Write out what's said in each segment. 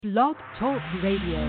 Blog Talk Radio.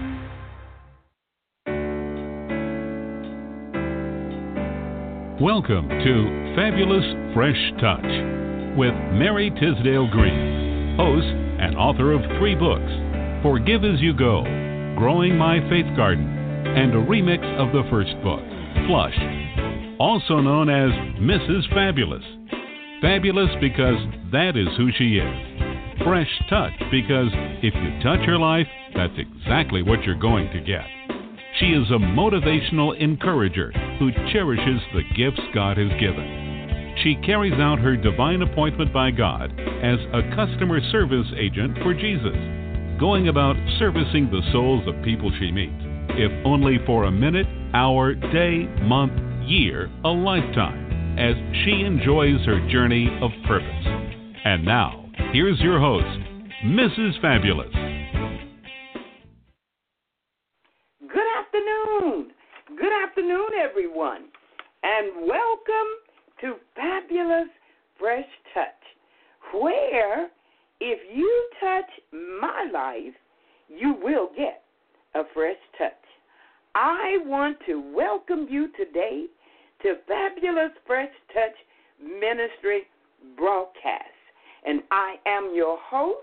Welcome to Fabulous Fresh Touch with Mary Tisdale Green, host and author of 3 books, Forgive As You Go, Growing My Faith Garden, and a remix of the first book, Flush, also known as Mrs. Fabulous. Fabulous because that is who she is. Fresh Touch because if you touch her life, that's exactly what you're going to get. She is a motivational encourager who cherishes the gifts God has given. She carries out her divine appointment by God as a customer service agent for Jesus, going about servicing the souls of people she meets, if only for a minute, hour, day, month, year, a lifetime, as she enjoys her journey of purpose. And now, here's your host, Mrs. Fabulous. Good afternoon, everyone, and welcome to Fabulous Fresh Touch, where if you touch my life, you will get a fresh touch. I want to welcome you today to Fabulous Fresh Touch Ministry broadcast. And I am your host,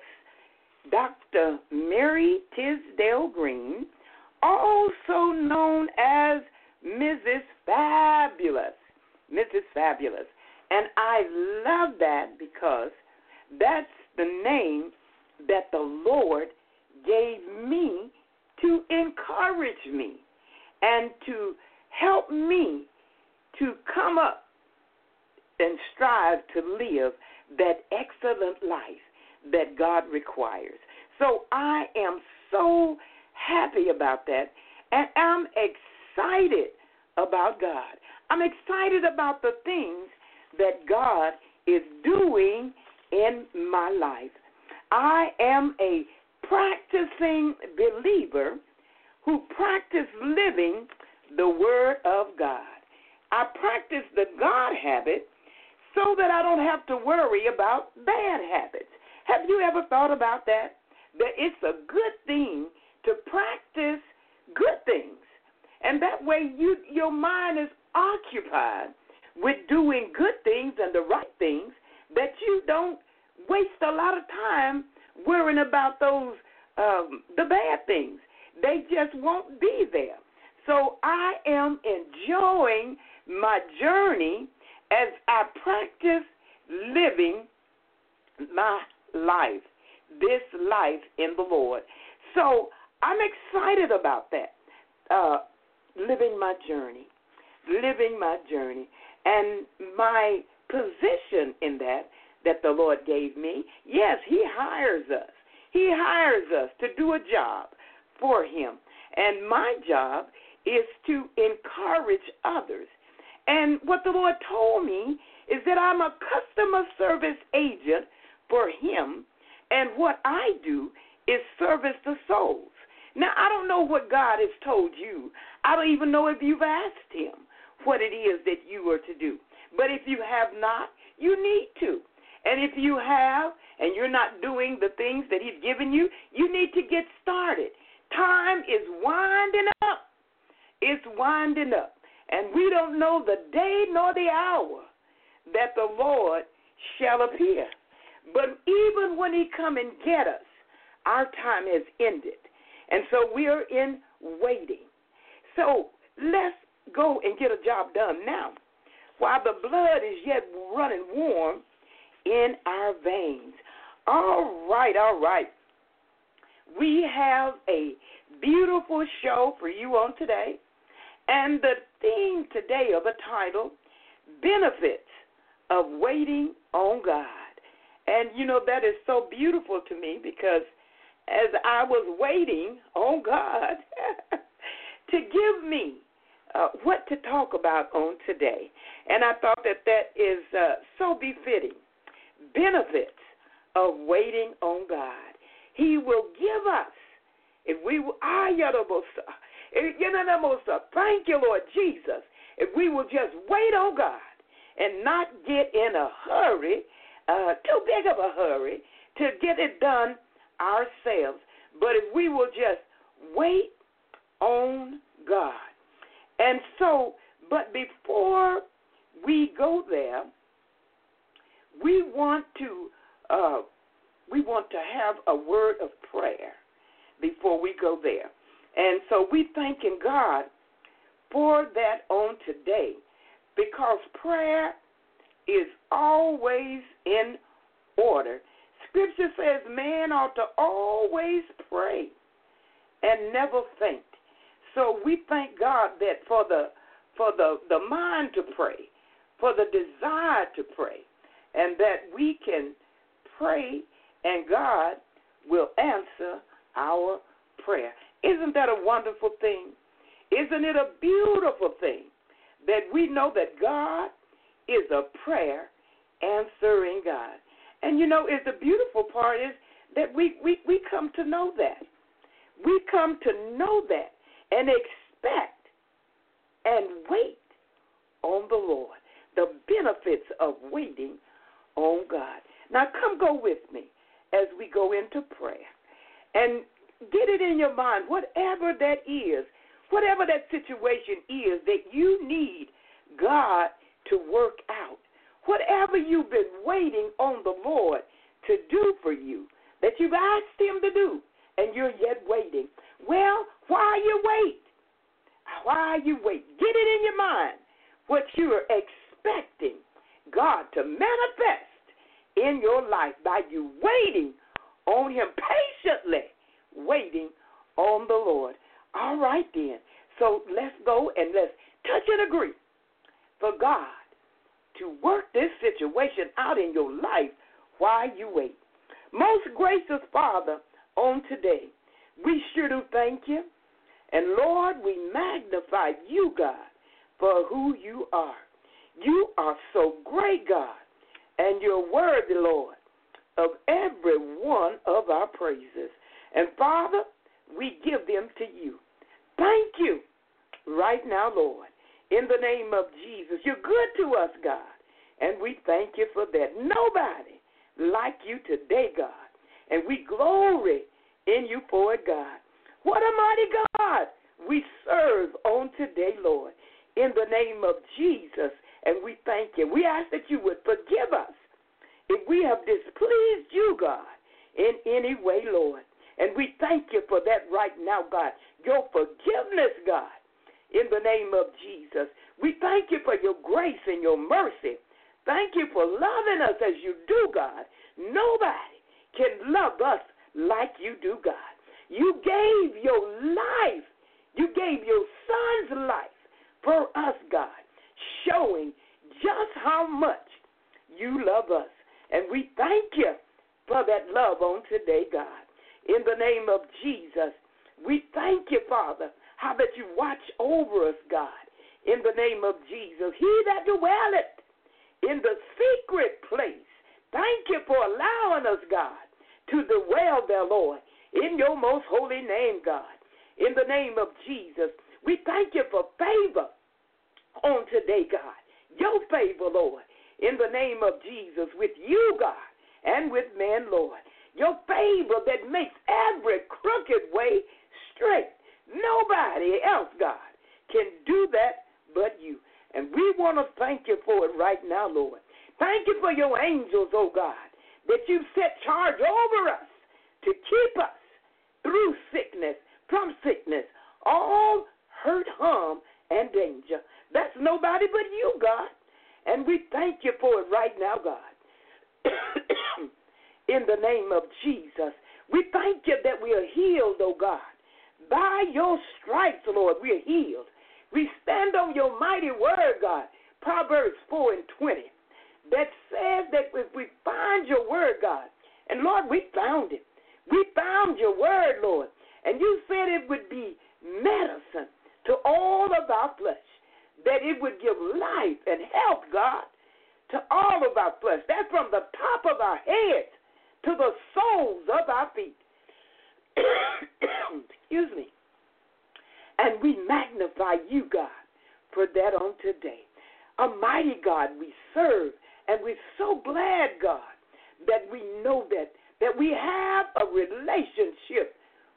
Dr. Mary Tisdale Green, also known as Mrs. Fabulous. Mrs. Fabulous. And I love that because that's the name that the Lord gave me to encourage me and to help me to come up and strive to live that excellent life that God requires. So I am so happy about that, and I'm excited about God. I'm excited about the things that God is doing in my life. I am a practicing believer who practice living the Word of God. I practice the God habit so that I don't have to worry about bad habits. Have you ever thought about that? That it's a good thing to practice good things. And that way your mind is occupied with doing good things and the right things, that you don't waste a lot of time worrying about those the bad things. They just won't be there. So I am enjoying my journey as I practice living my life, this life in the Lord. So I'm excited about that, living my journey. And my position in that the Lord gave me, yes, He hires us. He hires us to do a job for Him. And my job is to encourage others. And what the Lord told me is that I'm a customer service agent for Him, and what I do is service the souls. Now, I don't know what God has told you. I don't even know if you've asked Him what it is that you are to do. But if you have not, you need to. And if you have, and you're not doing the things that He's given you, you need to get started. Time is winding up. It's winding up. And we don't know the day nor the hour that the Lord shall appear. But even when He come and get us, our time has ended. And so we are in waiting. So let's go and get a job done now, while the blood is yet running warm in our veins. All right. We have a beautiful show for you on today. And the theme today, of the title, Benefits of Waiting on God. And, that is so beautiful to me, because as I was waiting on God to give me what to talk about on today, and I thought that is so befitting. Benefits of waiting on God. He will give us, if we will, thank you, Lord Jesus, if we will just wait on God and not get in a hurry, too big of a hurry, to get it done ourselves, but if we will just wait on God. And so, but before we go there, we want to have a word of prayer before we go there. And so we thanking God for that on today, because prayer is always in order. Scripture says man ought to always pray and never faint. So we thank God that for the mind to pray, for the desire to pray, and that we can pray and God will answer our prayer. Isn't that a wonderful thing? Isn't it a beautiful thing that we know that God is a prayer answering God? And the beautiful part is that we come to know that. We come to know that and expect and wait on the Lord. The benefits of waiting on God. Now come go with me as we go into prayer. And get it in your mind, whatever that is, whatever that situation is that you need God to work out, whatever you've been waiting on the Lord to do for you, that you've asked him to do, and you're yet waiting. Well, why you wait? Why you wait? Get it in your mind what you are expecting God to manifest in your life by you waiting on him, patiently waiting on the Lord. All right then. So let's go and let's touch and agree for God to work this situation out in your life while you wait. Most gracious Father, on today, we sure do thank you. And Lord, we magnify you, God, for who you are. You are so great, God, and you're worthy, Lord, of every one of our praises. And Father, we give them to you. Thank you right now, Lord, in the name of Jesus. You're good to us, God, and we thank you for that. Nobody like you today, God, and we glory in you for it, God. What a mighty God we serve on today, Lord, in the name of Jesus, and we thank you. We ask that you would forgive us if we have displeased you, God, in any way, Lord. And we thank you for that right now, God, your forgiveness, God, in the name of Jesus. We thank you for your grace and your mercy. Thank you for loving us as you do, God. Nobody can love us like you do, God. You gave your life. You gave your son's life for us, God, showing just how much you love us. And we thank you for that love on today, God. In the name of Jesus, we thank you, Father, how that you watch over us, God. In the name of Jesus, he that dwelleth in the secret place, thank you for allowing us, God, to dwell there, Lord, in your most holy name, God. In the name of Jesus, we thank you for favor on today, God. Your favor, Lord, in the name of Jesus, with you, God, and with man, Lord. Your favor that makes every crooked way straight. Nobody else, God, can do that but you. And we want to thank you for it right now, Lord. Thank you for your angels, oh God, that you've set charge over us to keep us through sickness, from sickness, all hurt, harm, and danger. That's nobody but you, God. And we thank you for it right now, God. In the name of Jesus, we thank you that we are healed, oh God. By your stripes, Lord, we are healed. We stand on your mighty word, God, Proverbs 4:20, that says that if we find your word, God, and Lord, we found it. We found your word, Lord, and you said it would be medicine to all of our flesh, that it would give life and health, God, to all of our flesh. That's from the top of our heads to the soles of our feet. Excuse me. And we magnify you, God, for that on today. A mighty God we serve, and we're so glad, God, that we know that we have a relationship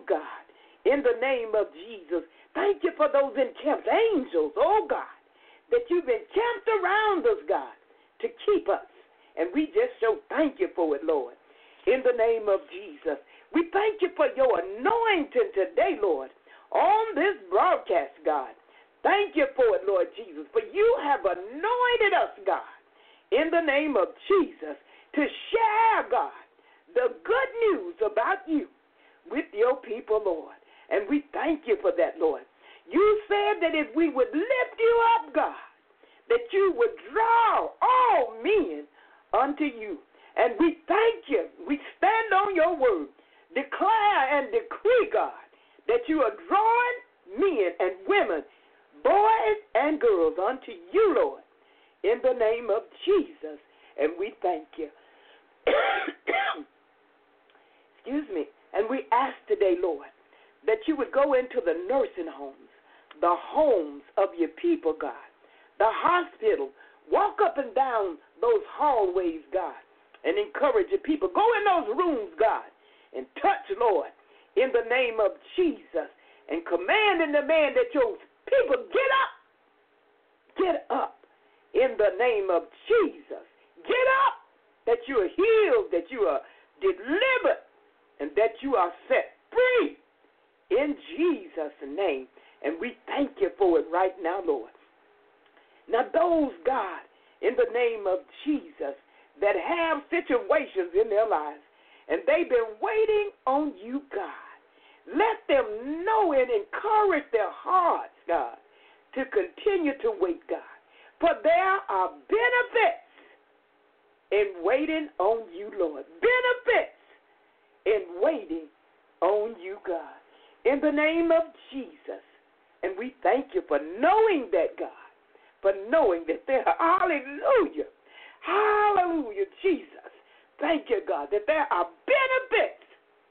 you, God, in the name of Jesus. Thank you for those encamped angels, oh God, that you've encamped around us, God, to keep us. And we just so thank you for it, Lord, in the name of Jesus. We thank you for your anointing today, Lord, on this broadcast, God. Thank you for it, Lord Jesus, for you have anointed us, God, in the name of Jesus, to share, God, the good news about you with your people, Lord. And we thank you for that, Lord. You said that if we would lift you up, God, that you would draw all men unto you. And we thank you. We stand on your word, declare and decree, God, that you are drawing men and women, boys and girls unto you, Lord, in the name of Jesus. And we thank you. Excuse me. And we ask today, Lord, that you would go into the nursing homes, the homes of your people, God, the hospital. Walk up and down those hallways, God, and encourage your people. Go in those rooms, God, and touch, Lord, in the name of Jesus, and command and demand that your people get up in the name of Jesus. Get up, that you are healed, that you are delivered, and that you are set free in Jesus' name. And we thank you for it right now, Lord. Now those, God, in the name of Jesus, that have situations in their lives, and they've been waiting on you, God, let them know and encourage their hearts, God, to continue to wait, God. For there are benefits in waiting on you, Lord. Benefits in waiting on you, God. In the name of Jesus. And we thank you for knowing that, God. For knowing that there are, hallelujah, hallelujah, Jesus. Thank you, God, that there are benefits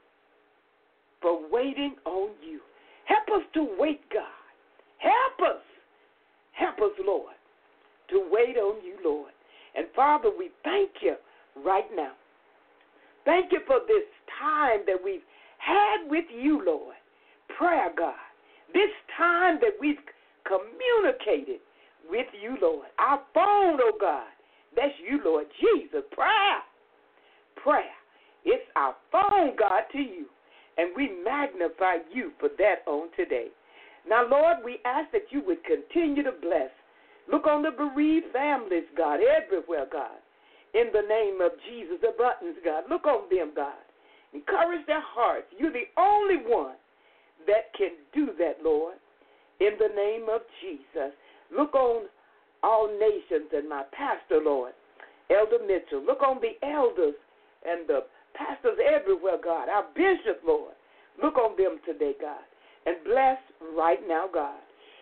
for waiting on you. Help us to wait, God. Help us, Lord, to wait on you, Lord. And Father, we thank you right now. Thank you for this time that we've had with you, Lord. Prayer, God. This time that we've communicated with you, Lord. Our phone, oh God, that's you, Lord Jesus. Prayer. It's our phone, God, to you. And we magnify you for that on today. Now, Lord, we ask that you would continue to bless. Look on the bereaved families, God, everywhere, God. In the name of Jesus, the Buttons, God. Look on them, God. Encourage their hearts. You're the only one that can do that, Lord. In the name of Jesus. Look on all nations and my pastor, Lord, Elder Mitchell. Look on the elders and the pastors everywhere, God. Our bishop, Lord. Look on them today, God. And bless right now, God.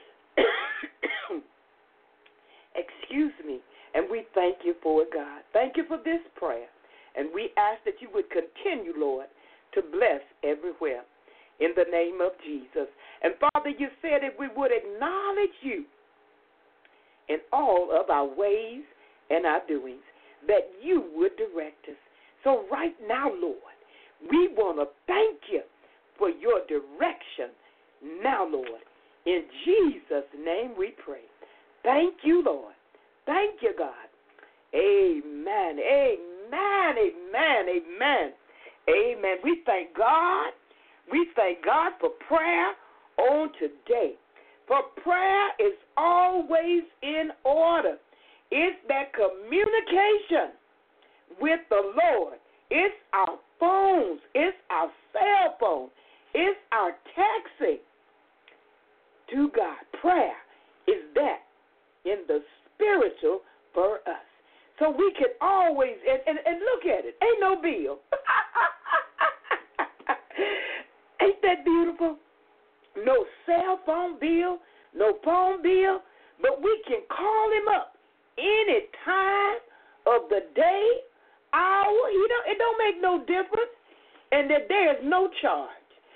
Excuse me. And we thank you for it, God. Thank you for this prayer. And we ask that you would continue, Lord, to bless everywhere in the name of Jesus. And, Father, you said if we would acknowledge you in all of our ways and our doings, that you would direct us. So right now, Lord, we want to thank you for your direction now, Lord. In Jesus' name we pray. Thank you, Lord. Thank you, God. Amen. Amen. Amen. Amen. Amen. We thank God. We thank God for prayer on today. For prayer is always in order. It's that communication with the Lord. It's our phones. It's our cell phone. It's our texting to God. Prayer is that in the spiritual for us. So we can always, and look at it, ain't no bill. Ain't that beautiful? No cell phone bill, no phone bill, but we can call him up any time of the day, hour. It don't make no difference, and that there is no charge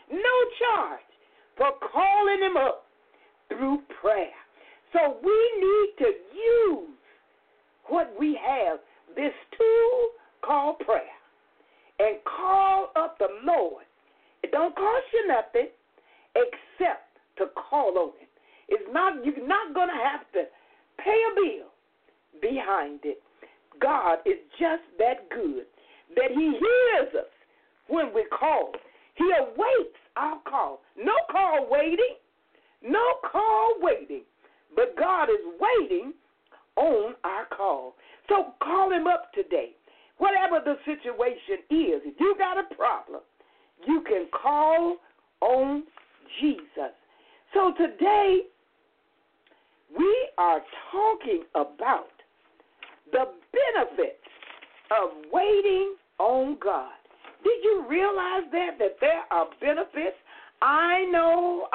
for calling him up through prayer. So we need to use what we have, this tool called prayer, and call up the Lord don't cost you nothing except to call on Him. You're not going to have to pay a bill behind it. God is just that good that He hears us when we call. He awaits our call. No call waiting. No call waiting. But God is waiting on our call. So call Him up today. Whatever the situation is, if you got a problem, you can call on Jesus. So today, we are talking about the benefits of waiting on God. Did you realize that there are benefits? I know.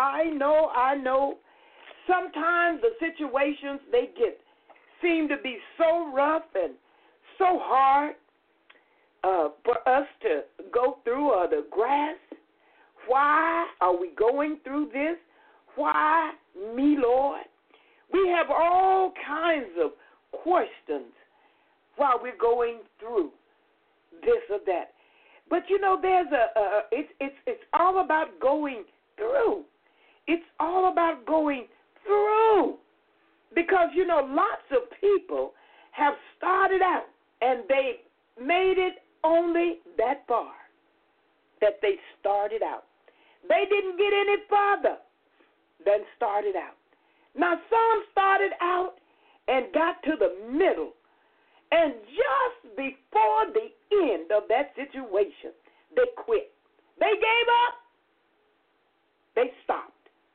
Sometimes the situations seem to be so rough and so hard for us to go through, or the grass. Why are we going through this? Why me, Lord? We have all kinds of questions while we're going through this or that. But there's it's all about going through. It's all about going through. Because lots of people have started out and they made it only that far that they started out. They didn't get any farther than started out. Now, some started out and got to the middle, and just before the end of that situation, they quit. They gave up. They stopped.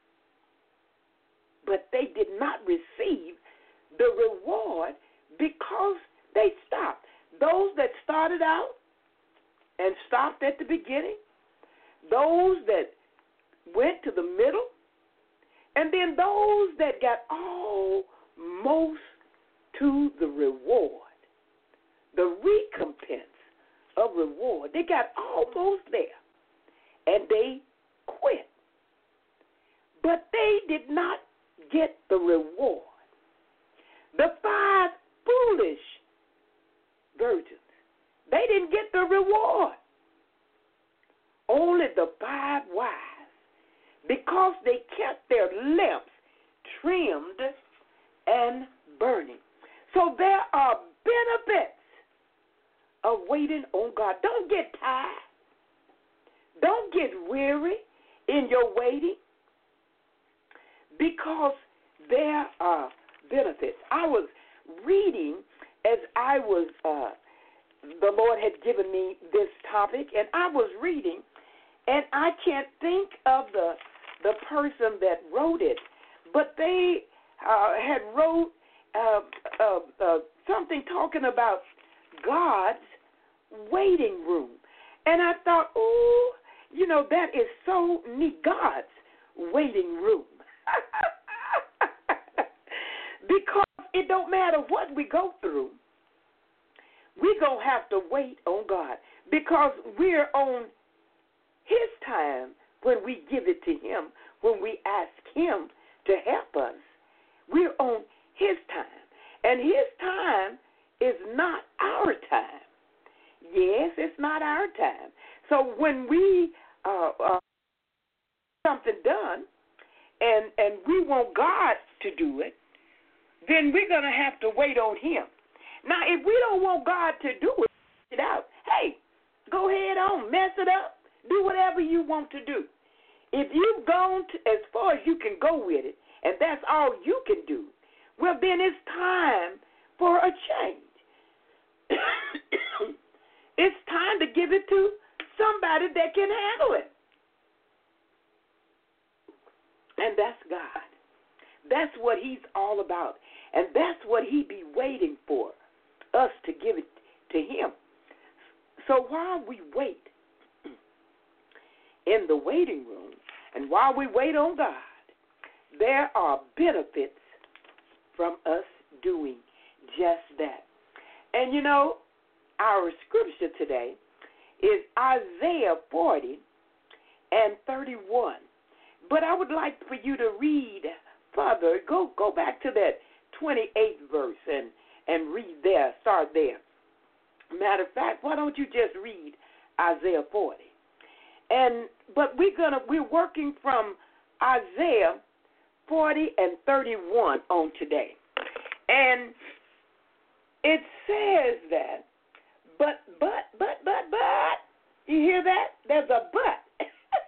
But they did not receive the reward because they stopped. Those that started out and stopped at the beginning, those that went to the middle, and then those that got almost to the reward, the recompense of reward. They got almost there, and they quit. But they did not get the reward. The 5 foolish virgins, they didn't get the reward. Only the 5 wise, because they kept their lamps trimmed and burning. So there are benefits of waiting on God. Don't get tired. Don't get weary in your waiting, because there are benefits. I was reading as I was, the Lord had given me this topic, and I was reading, and I can't think of the person that wrote it, but they had wrote something talking about God's waiting room. And I thought, that is so neat, God's waiting room. Because it don't matter what we go through, we're going to have to wait on God, because we're on His time when we give it to Him, when we ask Him to help us. We're on His time. And His time is not our time. Yes, it's not our time. So when we something done and we want God to do it, then we're going to have to wait on Him. Now, if we don't want God to do it out, hey, go ahead on, mess it up, do whatever you want to do. If you've gone as far as you can go with it, and that's all you can do, well, then it's time for a change. It's time to give it to somebody that can handle it. And that's God. That's what He's all about. And that's what He be waiting for, us to give it to Him. So while we wait in the waiting room, and while we wait on God, there are benefits from us doing just that. And our scripture today is Isaiah 40 and 31. But I would like for you to read further. Go back to that 28th verse and read there. Start there. Matter of fact, why don't you just read Isaiah 40? But we're working from Isaiah 40 and 31 on today. And it says that, but, you hear that? There's a but.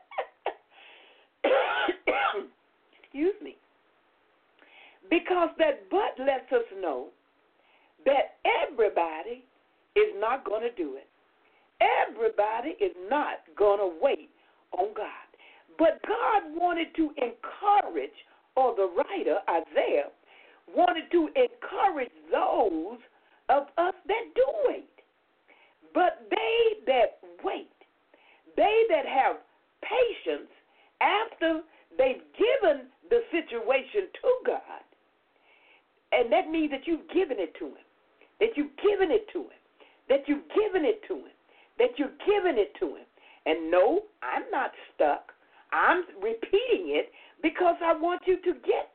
Excuse me. Because that but lets us know that everybody is not going to do it. Everybody is not going to wait on God. But God wanted to encourage, or the writer, Isaiah, wanted to encourage those of us that do wait. But they that wait, they that have patience after they've given the situation to God, and that means that you've given it to Him, that you've given it to Him, that you've given it to Him, that you've given it to Him. And no, I'm not stuck. I'm repeating it because I want you to get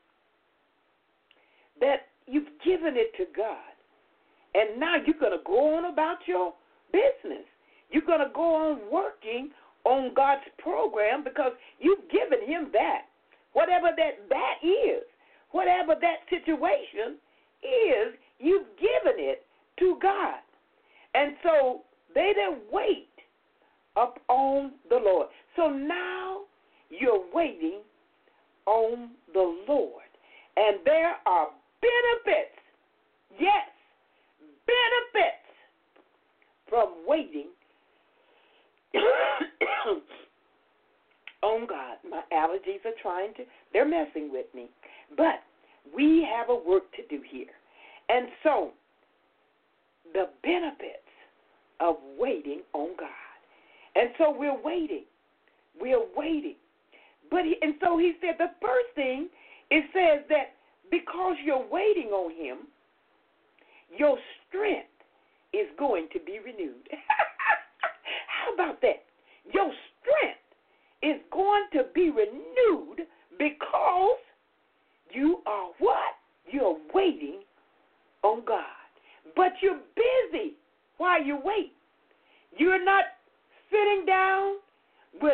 that you've given it to God. And now you're going to go on about your business. You're going to go on working on God's program because you've given Him that. Whatever that is, whatever that situation is, you've given it to God. And so they that wait upon the Lord. So now you're waiting on the Lord. And there are benefits, yes, benefits from waiting on God. My allergies are they're messing with me. But we have a work to do here. And so the benefits of waiting on God. And so we're waiting. We're waiting. And so he said the first thing, it says that because you're waiting on Him, your strength is going to be renewed. How about that? Your strength is going to be renewed because you are what? You're waiting on God. But you're busy while you wait. You're not sitting down with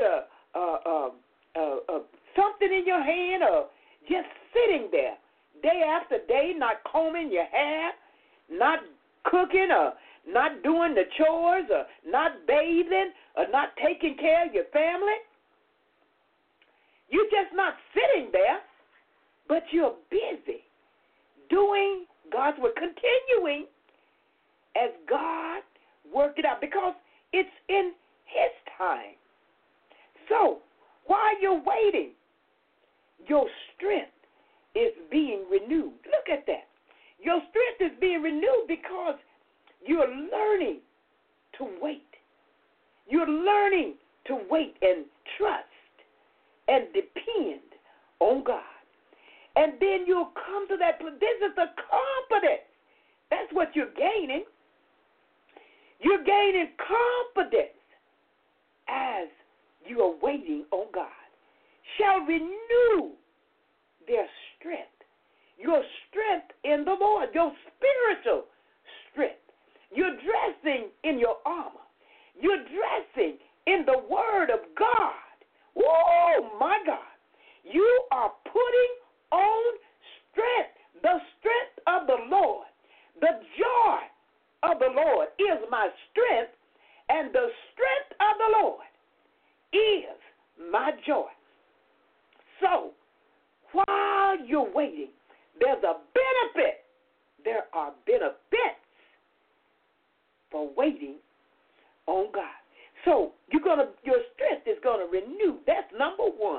something in your hand or just sitting there day after day, not combing your hair, not cooking or not doing the chores or not bathing or not taking care of your family. You're just not sitting there, but you're busy doing God's work, continuing as God worked it out because it's in His time. So while you're waiting, your strength is being renewed. Look at that. Your strength is being renewed because you're learning to wait. You're learning to wait and trust and depend on God. And then you'll come to that place. This is the confidence. That's what you're gaining. You're gaining confidence as you are waiting on God. Shall renew their strength. Your strength in the Lord, your spiritual strength. You're dressing in your armor. You're dressing in the Word of God. Oh, my God. You are putting on strength, the strength of the Lord. The joy of the Lord is my strength, and the strength of the Lord is my joy. So, while you're waiting, there's a benefit. There are benefits for waiting on God. So, your strength is going to renew. That's number one.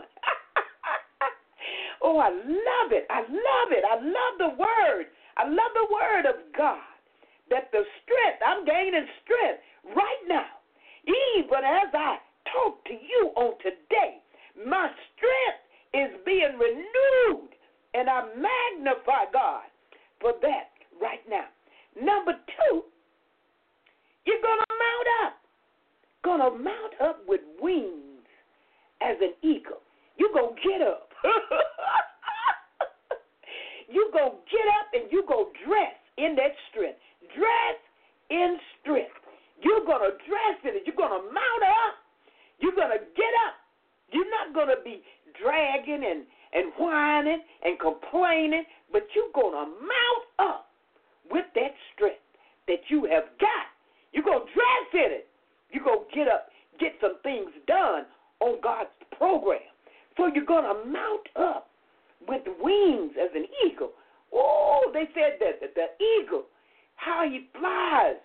Oh, I love it. I love it. I love the Word. I love the Word of God. That the strength, I'm gaining strength right now. Even as I talk to you on today, my strength is being renewed, and I magnify God for that right now. Number two, you're going to mount up. Going to mount up with wings as an eagle. You're going to get up. You're going to get up and you're going to dress in that strength. Dress in strength. You're going to dress in it. You're going to mount up. You're going to get up. You're not going to be dragging and whining and complaining, but you're going to mount up with that strength that you have got. You're going to dress in it. You're going to get up, get some things done on God's program. So you're going to mount up with wings as an eagle. Oh, they said that the eagle, how he flies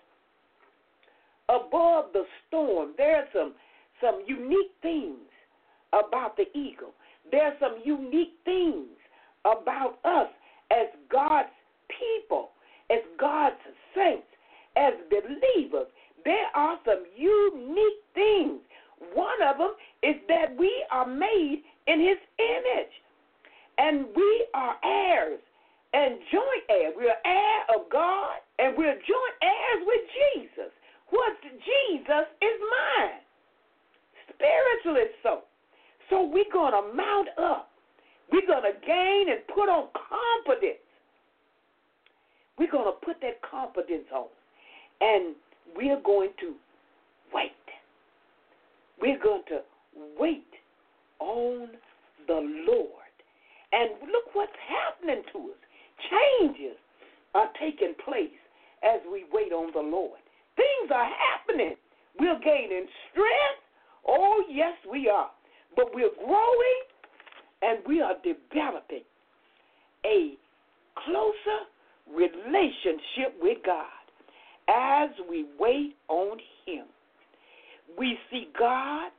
above the storm. There are some unique things about the eagle. There are some unique things about us as God's people, as God's saints, as believers. There are some unique things. One of them is that we are made in his image, and we are heirs and joint heirs. We are heirs of God, and we're joint heirs with Jesus. What's Jesus is mine. Spiritually so. So we're going to mount up. We're going to gain and put on confidence. We're going to put that confidence on. And we're going to wait. We're going to wait on the Lord. And look what's happening to us. Changes are taking place as we wait on the Lord. Things are happening. We're gaining strength. Oh, yes, we are. But we're growing and we are developing a closer relationship with God as we wait on him. We see God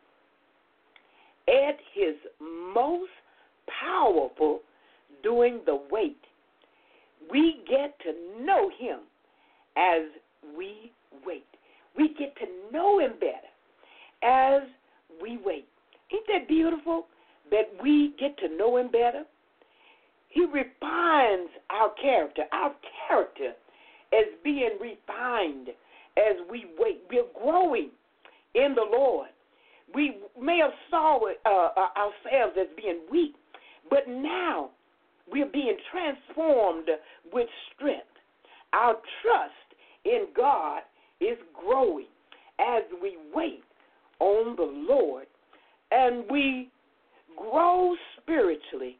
at his most powerful during the wait. We get to know him as we wait. We get to know him better as we wait. Ain't that beautiful that we get to know him better? He refines our character. Our character is being refined as we wait. We're growing in the Lord. We may have saw ourselves as being weak, but now we're being transformed with strength. Our trust in God is growing as we wait on the Lord, and we grow spiritually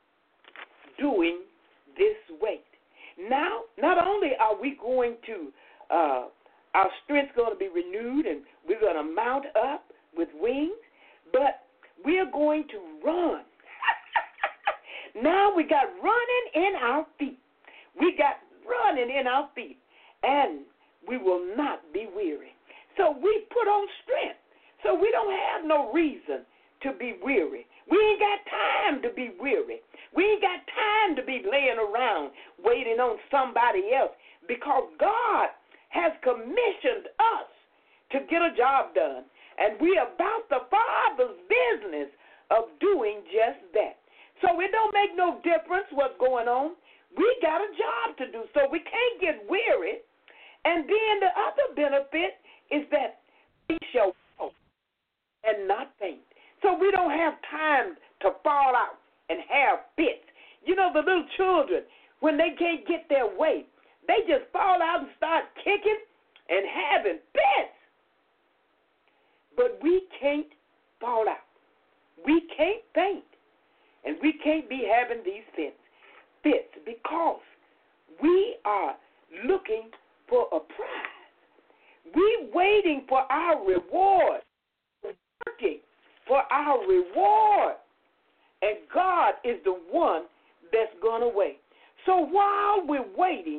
doing this wait. Now, not only are we going to, our strength's going to be renewed and we're going to mount up with wings, but we're going to run. Now we got running in our feet. We got running in our feet, and we will not be weary. So we put on strength. So we don't have no reason to be weary. We ain't got time to be weary. We ain't got time to be laying around waiting on somebody else, because God has commissioned us to get a job done, and we are about the Father's business of doing just that. So it don't make no difference what's going on. We got a job to do, so we can't get weary. And then the other benefit is that we shall walk and not faint. So we don't have time to fall out and have fits. You know, the little children, when they can't get their way, they just fall out and start kicking and having fits. But we can't fall out. We can't faint. And we can't be having these fits because we are looking for a prize. We're waiting for our reward. We're working for our reward. And God is the one that's going to wait. So while we're waiting,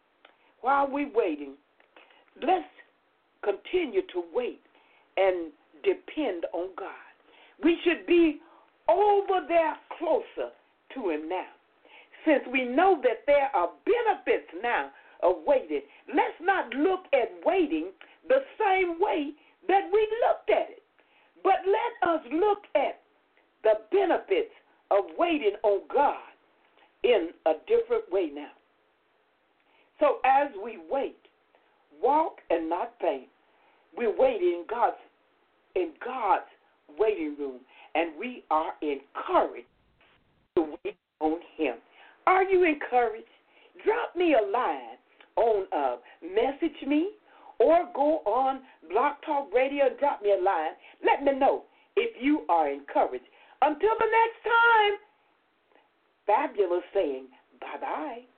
let's continue to wait and depend on God. We should be over there closer to him now. Since we know that there are benefits now of waiting, let's not look at waiting the same way that we looked at it. But let us look at the benefits of waiting on God in a different way now. So as we wait, walk and not faint. We're waiting in God's waiting room, and we are encouraged to wait on him. Are you encouraged? Drop me a line on Message Me or go on Blog Talk Radio and drop me a line. Let me know if you are encouraged. Until the next time, Fabulous saying bye-bye.